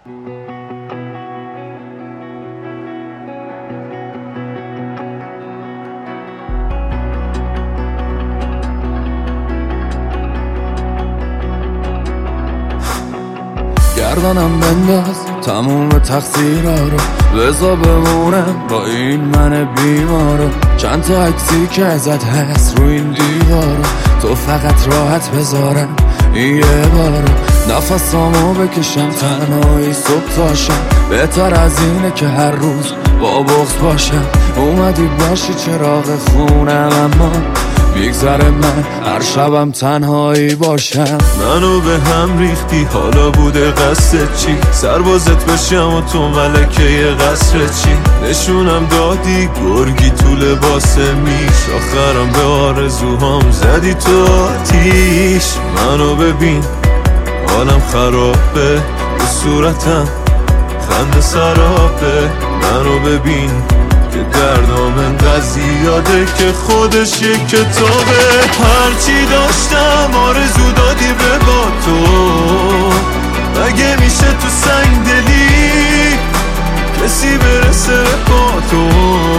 گردنم بنداز تموم تقصیرها رو، بذار بمونم با این من بیمارو. چند تا عکسی که ازت هست رو این دیوارو، تو فقط راحت بذارم این یه بارو. نفسامو بکشم تنهایی صبح تاشم، بهتر از اینه که هر روز با بغض باشم. اومدی باشی چراغ خونم اما بیگذره من هر شبم تنهایی باشم. منو به هم ریختی حالا بوده قصد چی؟ سربازت بشم و تو ملکه قصر چی؟ نشونم دادی گرگی تو لباس میش، آخرم به آرزوهام زدی تو آتیش. منو ببین حالم خرابه، رو صورتم خنده سرابه. منو ببین که دردام انقدر زیاده که خودش یک کتابه. هرچی داشتم آرزو دادی به با تو، مگه میشه تو سنگ دلی کسی برسه با تو؟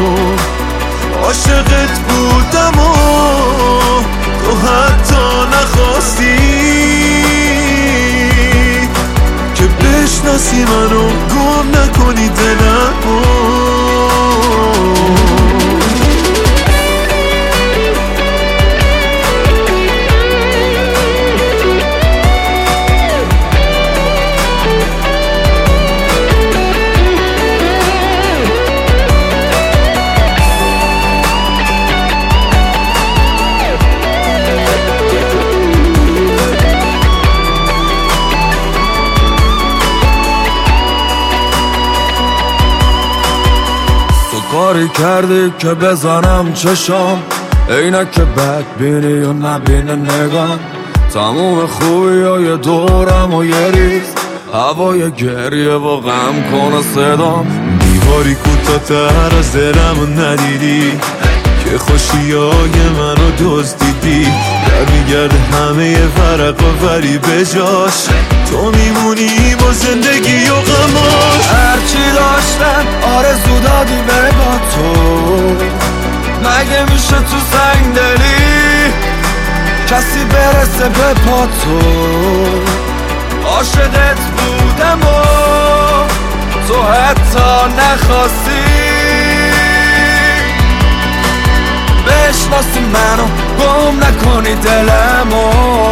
عاشقت بودم و تو حتی نخواستی که بشناسی منو، گم نکنی دلمو. کاری کردی که بزنم چشام، عینک بدبینی و نبینه نگام. تموم خوبی های دورم و یه ریز هوای گریه و غم کنه صدام. دیواری کوتاه‌تر از دلمو ندیدی که خوشیای منو دزدیدی. در میگرده همه ورقا ولی به جاش تو میمونی با زندگی و غماش. هرچی داشتم آرزو دادی به با تو، مگه میشه تو سنگ دلی کسی برسه به پا تو؟ عاشقت بودم و تو حتی نخواستی بشناسی منو، گم نکنی دلمو.